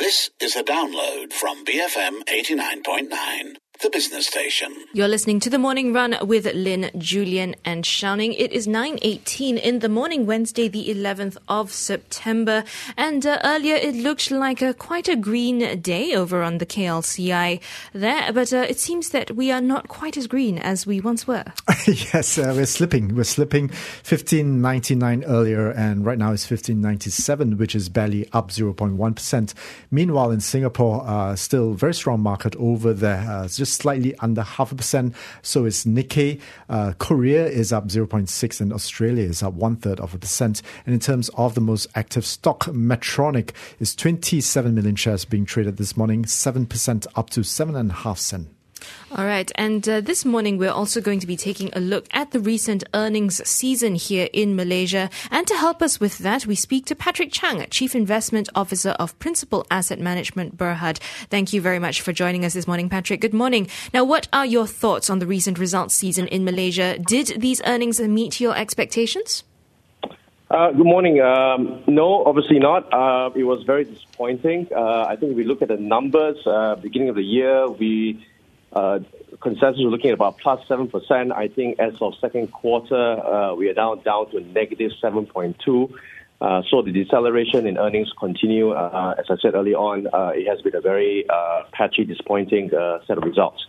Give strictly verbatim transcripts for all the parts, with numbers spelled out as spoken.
This is a download from B F M eighty-nine point nine, the business station. You're listening to The Morning Run with Lynn, Julian and Shouning. It is nine eighteen in the morning, Wednesday the eleventh of September. And uh, earlier it looked like a, quite a green day over on the K L C I there. But uh, it seems that we are not quite as green as we once were. Yes, uh, we're slipping. We're slipping fifteen ninety-nine earlier, and right now it's fifteen ninety-seven, which is barely up zero point one percent. Meanwhile, in Singapore, uh, still very strong market over there. Uh, it's just slightly under half a percent. So is Nikkei. Uh, Korea is up zero point six, and Australia is up one third of a percent. And in terms of the most active stock, Medtronic is twenty-seven million shares being traded this morning, seven percent up to seven and a half cent. All right. And uh, this morning, we're also going to be taking a look at the recent earnings season here in Malaysia. And to help us with that, we speak to Patrick Chang, Chief Investment Officer of Principal Asset Management Berhad. Thank you very much for joining us this morning, Patrick. Good morning. Now, what are your thoughts on the recent results season in Malaysia? Did these earnings meet your expectations? Uh, good morning. Um, no, obviously not. Uh, it was very disappointing. Uh, I think if we look at the numbers, uh, beginning of the year, we... Uh, consensus we're looking at about plus seven percent. I think as of second quarter, uh, we are now down to negative seven point two. Uh, so the deceleration in earnings continue. Uh, as I said early on, uh, it has been a very uh, patchy, disappointing uh, set of results.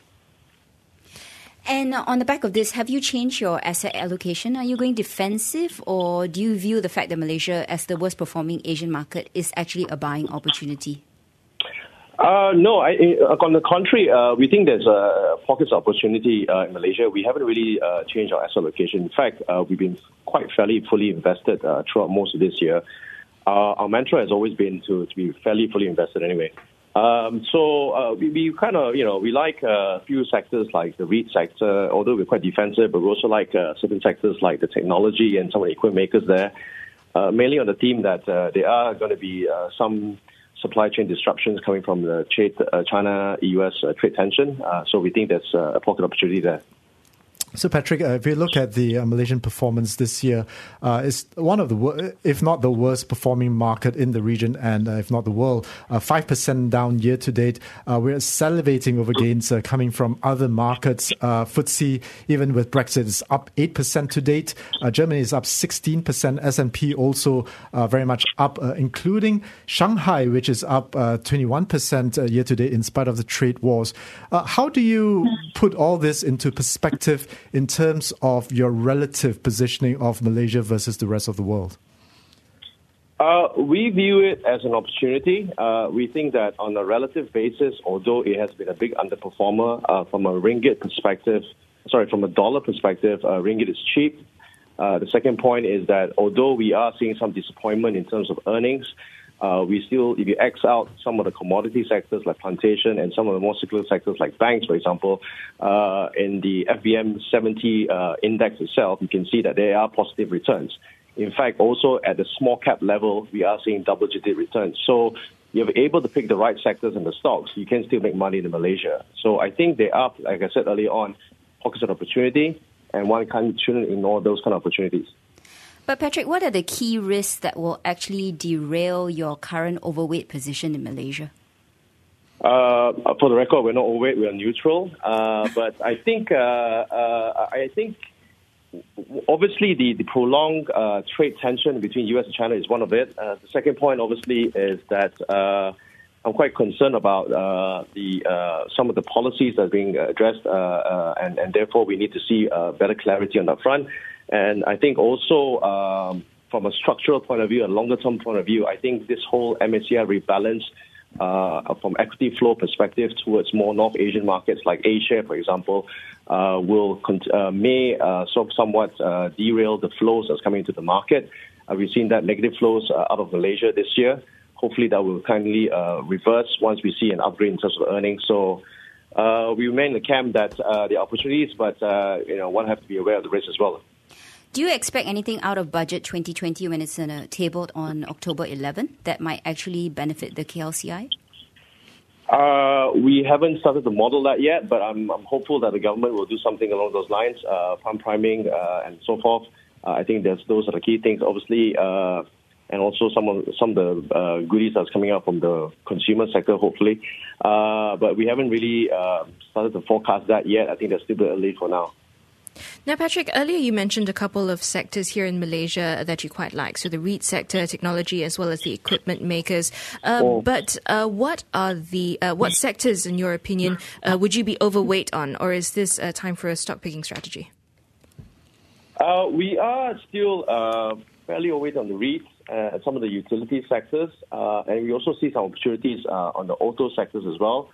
And on the back of this, have you changed your asset allocation? Are you going defensive, or do you view the fact that Malaysia, as the worst performing Asian market, is actually a buying opportunity? Uh, no, I, on the contrary, uh, we think there's a pockets of opportunity uh, in Malaysia. We haven't really uh, changed our asset allocation. In fact, uh, we've been quite fairly fully invested uh, throughout most of this year. Uh, our mantra has always been to, to be fairly fully invested anyway. Um, so uh, we, we kind of, you know, we like a few sectors like the REIT sector, although we're quite defensive, but we also like uh, certain sectors like the technology and some of the equipment makers there, uh, mainly on the theme that uh, there are going to be uh, some supply chain disruptions coming from the trade, uh, China-U S uh, trade tension. Uh, so we think there's uh, a pocket opportunity there. So, Patrick, uh, if you look at the uh, Malaysian performance this year, uh, it's one of the, wor- if not the worst performing market in the region, and uh, if not the world, uh, five percent down year to date. Uh, we're salivating over gains uh, coming from other markets. Uh, F T S E, even with Brexit, is up eight percent to date. Uh, Germany is up sixteen percent. S and P also uh, very much up, uh, including Shanghai, which is up uh, twenty-one percent uh, year to date in spite of the trade wars. Uh, how do you put all this into perspective in terms of your relative positioning of Malaysia versus the rest of the world? Uh, we view it as an opportunity. Uh, we think that on a relative basis, although it has been a big underperformer uh, from a ringgit perspective, sorry, from a dollar perspective, uh, ringgit is cheap. Uh, the second point is that although we are seeing some disappointment in terms of earnings, Uh, we still, if you X out some of the commodity sectors like plantation and some of the more cyclical sectors like banks, for example, uh, in the F B M seventy uh, index itself, you can see that there are positive returns. In fact, also at the small cap level, we are seeing double-digit returns. So you're able to pick the right sectors and the stocks, you can still make money in Malaysia. So I think there are, like I said earlier on, pockets of opportunity, and one can't, shouldn't ignore those kind of opportunities. But Patrick, what are the key risks that will actually derail your current overweight position in Malaysia? Uh, for the record, we're not overweight; we are neutral. Uh, but I think, uh, uh, I think, obviously, the the prolonged uh, trade tension between U S and China is one of it. Uh, the second point, obviously, is that uh, I'm quite concerned about uh, the uh, some of the policies that are being addressed, uh, uh, and and therefore we need to see uh, better clarity on that front. And I think also um, from a structural point of view, a longer-term point of view, I think this whole M S C I rebalance uh, from equity flow perspective towards more North Asian markets like Asia, for example, uh, will cont- uh, may uh, sort of somewhat uh, derail the flows that's coming into the market. Uh, we've seen that negative flows uh, out of Malaysia this year. Hopefully that will kindly uh, reverse once we see an upgrade in terms of earnings. So uh, we remain in the camp that uh, the opportunities, but uh, you know, one have to be aware of the risks as well. Do you expect anything out of Budget twenty twenty when it's uh, tabled on October eleventh that might actually benefit the K L C I? Uh, we haven't started to model that yet, but I'm, I'm hopeful that the government will do something along those lines, uh, pump priming uh, and so forth. Uh, I think there's, those are the key things. Obviously, uh, and also some of some of the uh, goodies that's coming out from the consumer sector, hopefully. Uh, but we haven't really uh, started to forecast that yet. I think that's still a bit early for now. Now, Patrick, earlier you mentioned a couple of sectors here in Malaysia that you quite like. So the REIT sector, technology, as well as the equipment makers. Uh, oh. But uh, what are the uh, what sectors, in your opinion, uh, would you be overweight on, or is this uh, time for a stock picking strategy? Uh, we are still uh, fairly overweight on the REITs and some of the utility sectors, uh, and we also see some opportunities uh, on the auto sectors as well.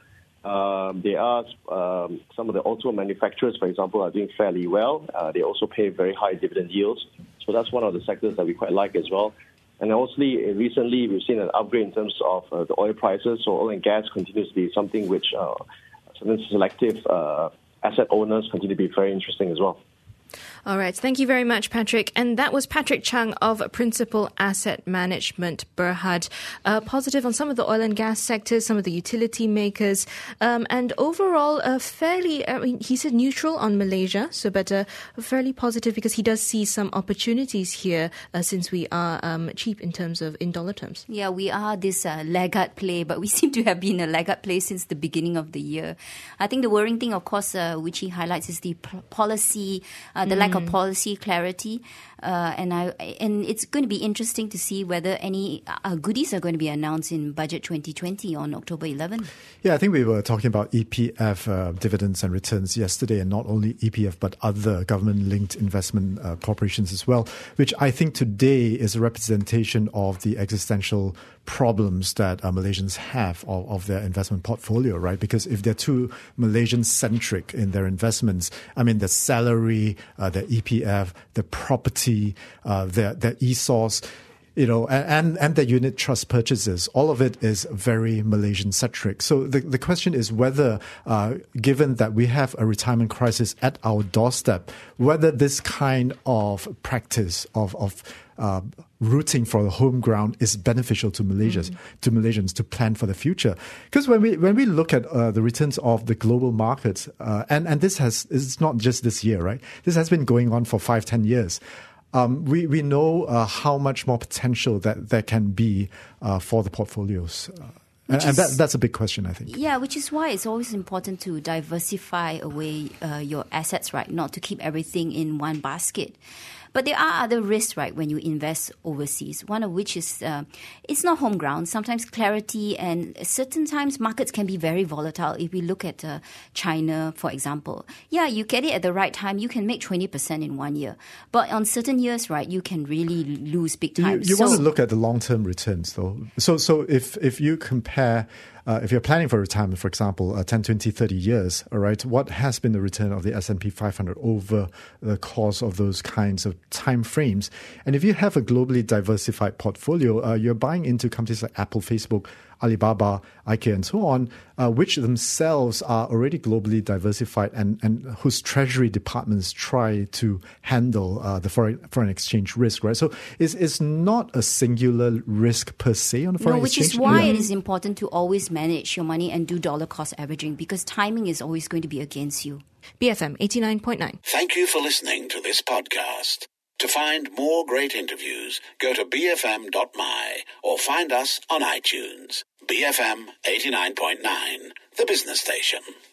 Um, there are um, some of the auto manufacturers, for example, are doing fairly well. Uh, they also pay very high dividend yields. So that's one of the sectors that we quite like as well. And also, recently, we've seen an upgrade in terms of uh, the oil prices. So oil and gas continues to be something which uh, certain selective uh, asset owners continue to be very interesting as well. All right. Thank you very much, Patrick. And that was Patrick Chang of Principal Asset Management Berhad. Uh, positive on some of the oil and gas sectors, some of the utility makers, um, and overall uh, fairly, I mean, he said neutral on Malaysia, so but uh, fairly positive because he does see some opportunities here uh, since we are um, cheap in terms of, in dollar terms. Yeah, we are this uh, laggard play, but we seem to have been a laggard play since the beginning of the year. I think the worrying thing, of course, uh, which he highlights is the p- policy, uh, the mm. lack of policy clarity, uh, and I and it's going to be interesting to see whether any uh, goodies are going to be announced in Budget twenty twenty on October eleventh. Yeah, I think we were talking about E P F uh, dividends and returns yesterday, and not only E P F but other government-linked investment uh, corporations as well, which I think today is a representation of the existential problems that uh, Malaysians have of, of their investment portfolio, right? Because if they're too Malaysian-centric in their investments, I mean, the salary, uh, the E P F, the property, uh, their, their E S O S, you know, and, and the unit trust purchases, all of it is very Malaysian-centric. So the, the question is whether, uh, given that we have a retirement crisis at our doorstep, whether this kind of practice of, of uh, rooting for the home ground is beneficial to Malaysians, mm. to Malaysians to plan for the future. Because when we when we look at uh, the returns of the global markets, uh, and and this has it's not just this year, right? This has been going on for five, ten years. Um, we we know uh, how much more potential that there can be uh, for the portfolios. Uh, And, and that, that's a big question, I think. Yeah, which is why it's always important to diversify away uh, your assets, right? Not to keep everything in one basket. But there are other risks, right, when you invest overseas, one of which is uh, it's not home ground. Sometimes clarity and certain times markets can be very volatile. If we look at uh, China, for example, yeah, you get it at the right time. You can make twenty percent in one year. But on certain years, right, you can really lose big time. You, you so, want to look at the long-term returns, though. So, so if, if you compare... Uh, if you're planning for retirement, for example, uh, ten, twenty, thirty years, all right, what has been the return of the S and P five hundred over the course of those kinds of time frames? And if you have a globally diversified portfolio, uh, you're buying into companies like Apple, Facebook, Alibaba, IKEA, and so on, uh, which themselves are already globally diversified and, and whose treasury departments try to handle uh, the foreign, foreign exchange risk, right? So it's, it's not a singular risk per se on the foreign no, which exchange. is why yeah. it is important to always manage your money and do dollar cost averaging, because timing is always going to be against you. B F M eighty-nine point nine. Thank you for listening to this podcast. To find more great interviews, go to b f m dot m y or find us on iTunes. B F M eighty-nine point nine, the business station.